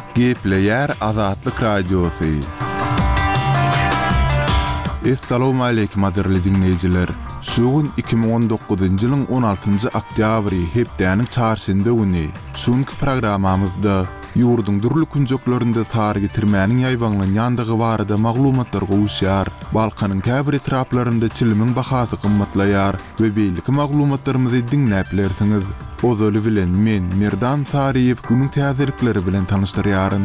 Gepleyer Azatlyk Radiosu. Assalamu alaykum adirli dinleyijiler. Şugun 2019-njy ýylyň 16-njy oktýabry hepdäniň çarşembe güni. Şunky programamyzda ýurdun durly künjeklerinde sar getirmäniň ýaýbanlanan ýandygy barada maglumatlar gowuşýar. Balkanyň käbir etraplarynda çilimiň bahasy gymmatlaýar we beýleki maglumatlarymyzy dinläp bilersiňiz. Ozaly bilen men Merdan Tariýew günüň täzelikleri bilen tanışdyrýaryn.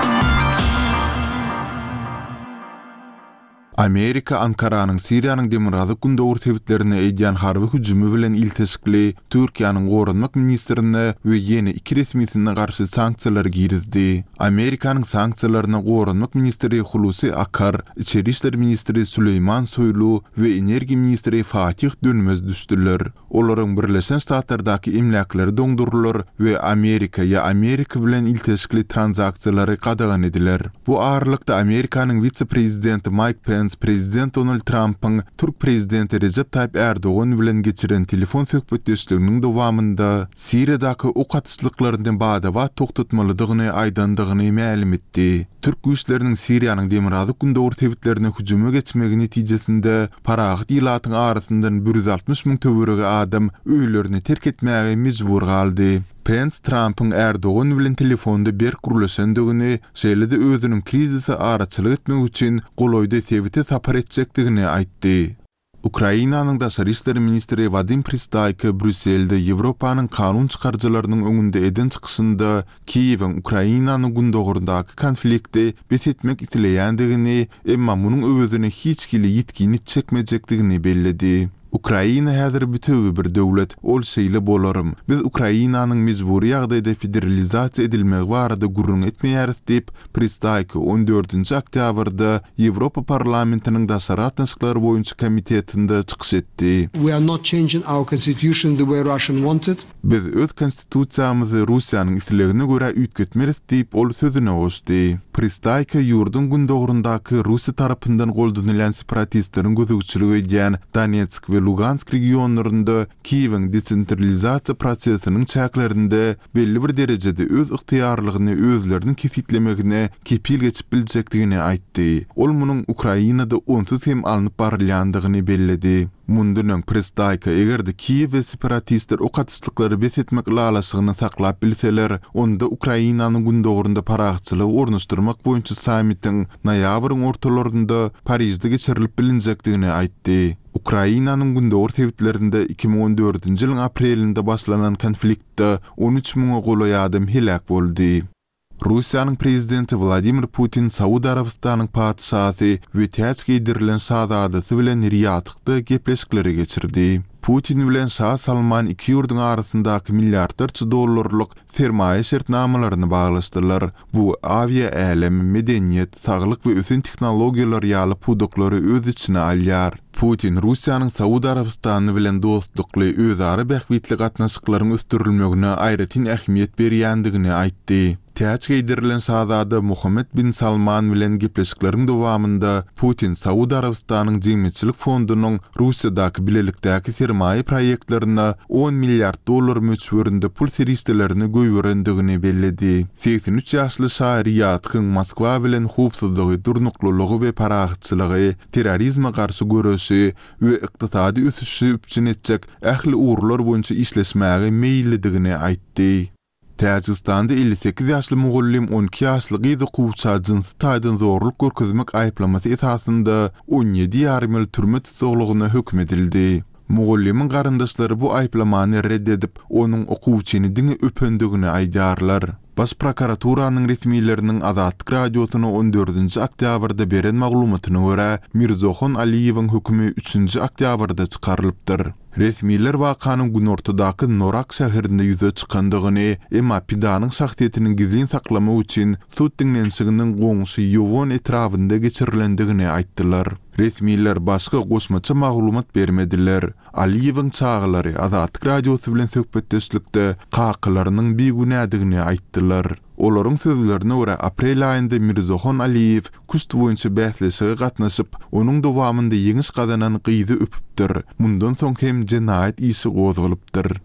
Amerika Ankaranyň Siriýanyň demirgazy gündöwür tebitlerine eýdýän harby hüjümi bilen ilteşikli Türkiýanyň Gorunmak ministrine we ýeni iki resmisine garşy sanksiýalar girizdi. Amerikanyň sanksiýalaryna Gorunmak ministri Hulusi Akar, İçeri işler ministri Süleyman Soýlu we energi ministri Fatih Dönmez düşdüler. Olaryň Birleşen Ştatlardaky emlakları doňdurulur we Amerika ýa Amerika bilen ilteşikli transaksiýalary gadagan ediler. Bu aralykda Amerikanyň vice-prezidenti Mike Pence Prezident Donald Trump'ın Türk prezidenti Recep Tayyip Erdoğan bilen geçiren telefon söhbetdeşliginiň dowamında Siriýadaky okatyşlyklaryndan bada toktatmalydygyny aýdandygyny ma'lum etdi. Türk güýçleriniň Siriýanyň demirgazy gündöwür tebitlerine hüjüme geçmegi netijesinde parahat ýylatyň arasyndan 160.000 töwerege adam öýlerini terk etmäge mejbur galdy. Pence Trump'ın Erdoğan bilen telefonda bir gurulşandygyny, şeýlede özüniň krizisi araçylyk etmek üçin goloýda tebiti tapar etjekdigini aýtdy. Ukrainanyň daşary işleri ministri Vadim Pristayky Brüsselde Ýewropanyň kanun çykarjylarynyň öňünde eden çykyşynda Kiýewiň Ukrainanyň gündöwürdaky konflikti betetmek itileýändigini, emma munyň özüne hiç kili ýetgini çekmejekdigini belledi. Ukraina häzir bütügi bir döwlet, ol şeýle bolarym. Biz Ukrainanyň mejburi ýagdaýda federalizasiýa edilmegi barada gurrun etmeýäris diýip Pristayky 14-nji oktýabrda Ýewropa parlamentiniň daşary atnaşyklary boýunça komitetinde çykyş etdi. We are not changing our constitution the way Russian wanted. Biz öz konstitusiýamyzy Russiýanyň islegine görä üýtgetmeris diýip ol sözüne goşdy. Pristayky ýurdun gündöwüründaky Russiýa tarapyndan goldanylan separatistleriň gözükçüligi edýän Donetsk we Lugansk regionlarında Kiýewiň desentralizasiýa prosesiniň çäklerinde belli bir derejede öz yktyýarlygyny özlerini kesitlemegine kepil geçip biljekdigini aýtdy. Ol munyň Ukrainada onsuz hem alınıp barylýandygyny belledi. Mundan Pristayka egerde Kiýew we separatistler okatyşlyklary besetmek lalasygyny saklap bilseler, onda Ukrainanyň gündöwürinde paragçylyk ornaşdyrmak boýunça sammitin noýabryň ortalarynda Parisde geçirilip bilinjekdigini aýtdy. Ukrainanyň gündöwür tebitlerinde 2014-nji ýylyň aprelinde başlanan konfliktde 13.000 golaý adam helak boldy. Russiýanyň prezidenti Vladimir Putin Saudiýa Arabistanyň padyşahy we täç giydirilen şahzadasy bilen Riyadda gepleşikleri geçirdi. Putin bilen Şah Salman iki ýurduň arasyndaky milliardarça dollarlyk sermaýe şertnamalaryny baglaşdylar. Bu aviýa älemi, medeniýet, saglyk we ösen tehnologiýalar ýaly pudoklary öz içine alýar. Putin Russiýanyň Saudiýa Arabistany bilen dostlukly özara bähwitli gatnaşyklaryň östürilmegine aýratyn ähmiýet berýändigini aýtdy. Täç giydirilen şahzada Mohammed bin Salman bilen gepleşikleriň dowamında Putin Saudiýa Arabistanyň jemgyýetçilik fondunyň Russiýadaky bilelikdäki sermaýe proýektlerine 10 milliard dollar möçberinde pul seristelerini göýberendigini belledi. 83 ýaşly Şah Riyadkyň Moskwa bilen hupsuzlygy, durnuklulygy we paragçylygy, terrorizme garşy görüşi we ykdysady ösüşi üçin etjek ähli uğurlar boýunça işleşmäge meýilligini aýtdy. Täjikistanda 58 ýaşly mugullim 12 ýaşly gyzy gowça jinsy taýdan zorluk görkezmek aýplamasy esasında 17 ýarym ýyl türme tutuglygyna hökm edildi. Mugullimin garyndaşlary bu aýplamany reddedip, onuň okuwçyny diňe öpendigini aýdarlar. Baş prokuraturanyň resmiýetleriniň Azatlyk radiosyna 14-nji oktýabrda beren maglumatyna görä Mirzohon Aliýewiň hökümi 3-nji oktýabrda çykarylypdyr. Resmiýetler wakanyň günortadaky Norak şäherinde ýüze çykandygyny, emma pidanyň şahsiýetini gizlin saklamak üçin sud dinlenşiginiň goňşy ýowon etrafynda geçirilendigini aýtdylar. Resmiýetler başga goşmaça maglumat bermediler. Aliýewiň çağlary Azatlyk radiosy bilen söhbetdeşlikde kakylarynyň begünädigini aýtdylar. Olaryň sözlerine görä aprel aýynda Mirzohon Aliýew kust boýunça bähleşige gatnaşyp, onuň dowamında ýeňiş gazanan gyzy öpüpdir. Mundan soň hem jenaýat işi gozgulypdyr.